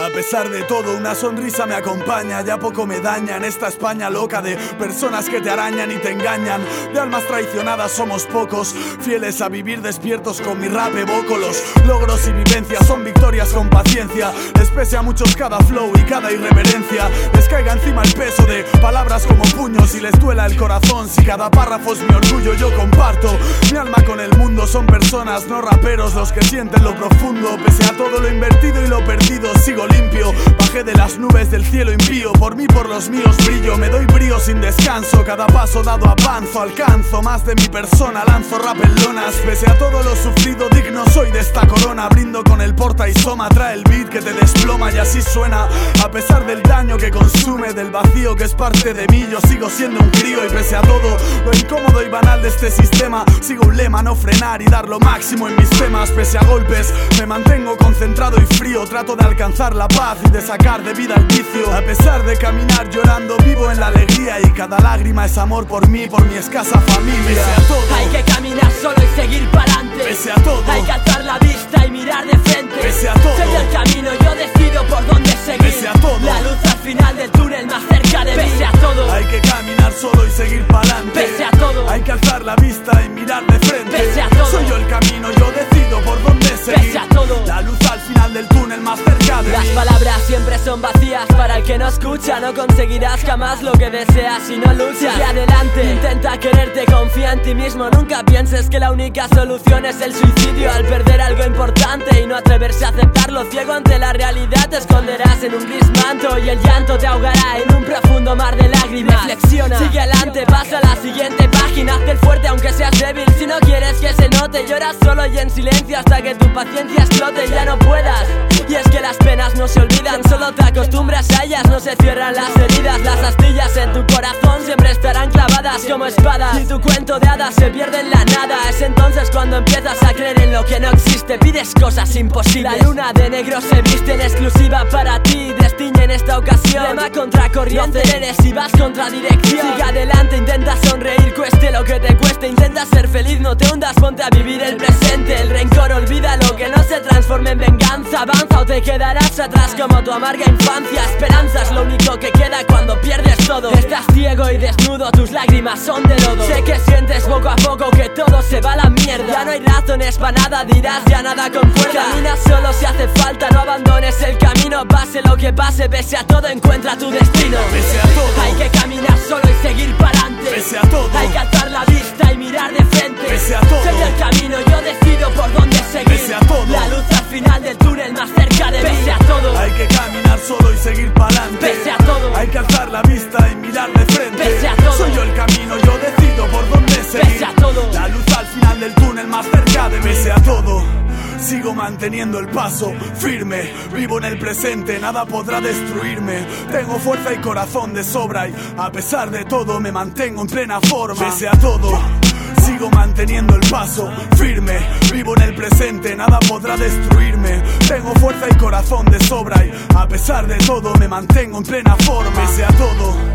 A pesar de todo, una sonrisa me acompaña, ya poco me daña en esta España loca de personas que te arañan y te engañan. De almas traicionadas somos pocos, fieles a vivir despiertos con mi rap evoco. Los logros y vivencias son victorias con paciencia. Les pese a muchos cada flow y cada irreverencia. Les caiga encima el peso de palabras como puños y les duela el corazón. Si cada párrafo es mi orgullo, yo comparto mi alma con el mundo. Son personas, no raperos, los que sienten lo profundo. Pese a todo lo invertido y lo perdido, sigo limpio. Bajé de las nubes del cielo impío, por mí, por los míos brillo. Me doy brío sin descanso, cada paso dado avanzo. Alcanzo más de mi persona, lanzo rap en lonas. Pese a todo lo sufrido, digno soy de esta corona. Brindo con el porta y soma, trae el beat que te desploma y así suena. A pesar del daño que consume, del vacío que es parte de mí, yo sigo siendo un crío. Y pese a todo lo incómodo y banal de este sistema, sigo un lema, no frenar y dar lo máximo en mis temas. Pese a golpes, me mantengo concentrado y frío. Trato de alcanzar la paz y de sacar de vida el vicio. A pesar de caminar llorando, vivo en la alegría. Y cada lágrima es amor por mí, por mi escasa familia. Pese a todo, hay que caminar solo y seguir para adelante. Pese a todo, hay que alzar la vista y mirar de frente. Pese a todo, soy el camino, yo decido por dónde seguir. Pese a todo, la luz al final del túnel más cerca de mí. Pese a todo, hay que caminar solo y seguir para adelante. Pese a todo, hay que alzar la vista y mirar de frente. Pese a todo, soy yo el camino, yo decido por dónde seguir. Pese a todo, la luz al final del túnel más cerca de mí. Las palabras siempre son vacías para el que no escucha. No conseguirás jamás lo que deseas si no luchas. Sigue adelante, intenta quererte, confía en ti mismo. Nunca pienses que la única solución es el suicidio. Al perder algo importante y no atreverse a aceptarlo, ciego ante la realidad te esconderás en un gris manto. Y el llanto te ahogará en un profundo mar de lágrimas. Reflexiona, sigue adelante, pasa a la siguiente página. Hazte el fuerte aunque seas débil, si no quieres que se note. Lloras solo y en silencio hasta que tu paciencia explote y ya no puedas. Y es que las penas no se olvidan, solo te acostumbras a ellas, no se cierran las heridas. Las astillas en tu corazón siempre estarán clavadas como espadas, y tu cuento de hadas se pierde en la nada. Es entonces cuando empiezas a creer en lo que no existe, pides cosas imposibles. La luna de negro se viste en exclusiva para ti, destiñe en esta ocasión. Rema contra corriente, no aceleres y vas contra dirección. Sigue adelante, intenta sonreír, cueste lo que te cueste. Intenta ser feliz, no te hundas, ponte a vivir el presente. El rencor olvida lo que no se transforme en venganza. Avanza o te quedarás atrás como tu amarga infancia. Esperanza es lo único que queda cuando pierdes todo. Estás ciego y desnudo, tus lágrimas son de lodo. Sé que sientes poco a poco que todo se va a la mierda. Ya no hay razones para nada, dirás ya nada concuerda. Camina solo si hace falta, no abandones el camino. Pase lo que pase, pese a todo encuentra tu destino. Pese a todo, hay que caminar solo y seguir para adelante. Pese a todo, hay que alzar la vista y mirar de frente. Pese a todo, soy el camino, yo decido por dónde seguir. Pese a todo, la luz al final del túnel más cerca de mí. Pese a todo, hay que caminar solo y seguir para adelante. Pese a todo, hay que alzar la vista y mirar de frente. Pese a todo, soy yo el camino, yo decido por dónde seguir. Pese a todo, la luz al final del túnel más cerca de mí. Pese a todo, sigo manteniendo el paso firme, vivo en el presente, nada podrá destruirme. Tengo fuerza y corazón de sobra y a pesar de todo me mantengo en plena forma. Pese a todo, sigo manteniendo el paso firme, vivo en el presente, nada podrá destruirme. Tengo fuerza y corazón de sobra y a pesar de todo me mantengo en plena forma. Pese a todo,